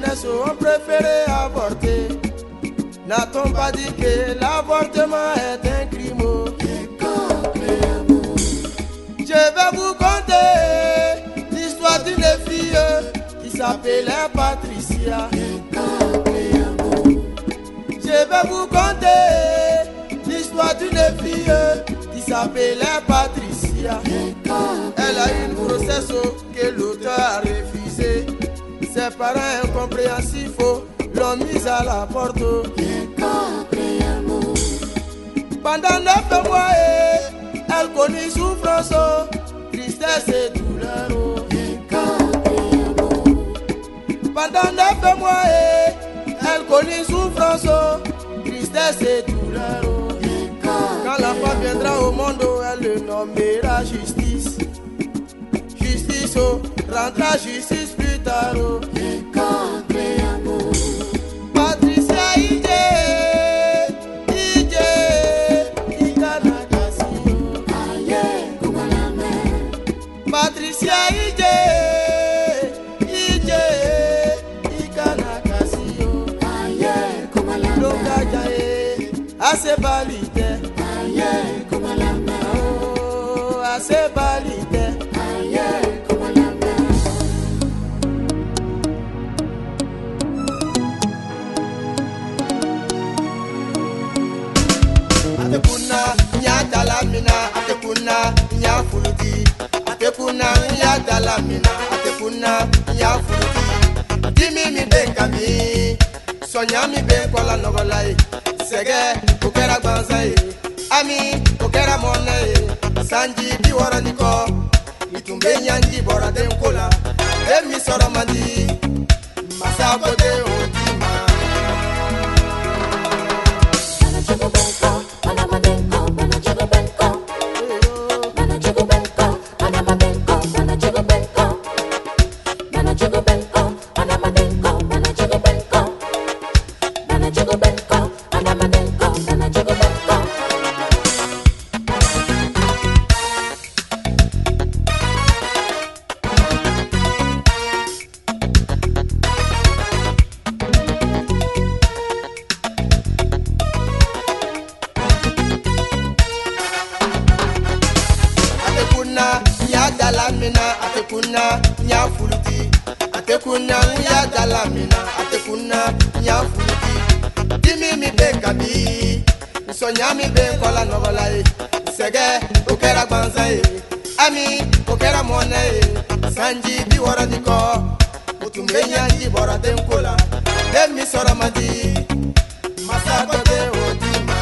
jeunesse ont préféré avorter. N'a-t-on pas dit que l'avortement est un crime? Je vais vous conter l'histoire d'une fille qui s'appelait Patricia. Je vais vous conter l'histoire d'une fille qui s'appelait Patricia. Elle a eu une grossesse que l'auteur a refusée. Ses parents incompréhensifs l'ont mise à la porte. Pendant 9 mois, elle connut souffrance, tristesse et douleur. Pendant 9 mois, elle connut souffrance, tristesse et douleur. Quand l'enfant viendra au monde, elle le nommera justice. Justice, rendra justice plus tard. Patricia Patricia assez balite, oh, assez balite. Atekuna nya dalamina, atekuna nya fuluti, atekuna nya dalamina, atekuna nya fuluti. Dimi mi bekami, sonya mi bekola nogolai. Sege, okera gbanzaye, ami, okera monaye, sanji bi wara niko, itumbe nyanji bora denkola, emi soro mandi, masako de odima. Atekuna nya fuluti, atekuna nya dalamina, atekuna nya fuluti. Dimi mi bekabi, sonya mi bekola nogolai. Sege, okera gbanzaye, ami, okera monaye, sanji bi wara diko, utumbe nyanji bora denkola, demi sora madi, masako de odima.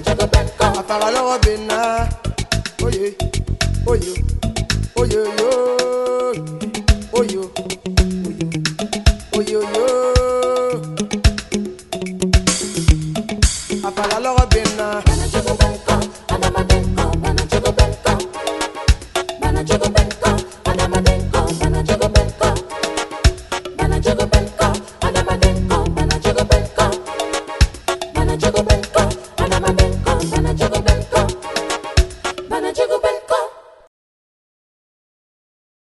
Oye, oye, oye, oye.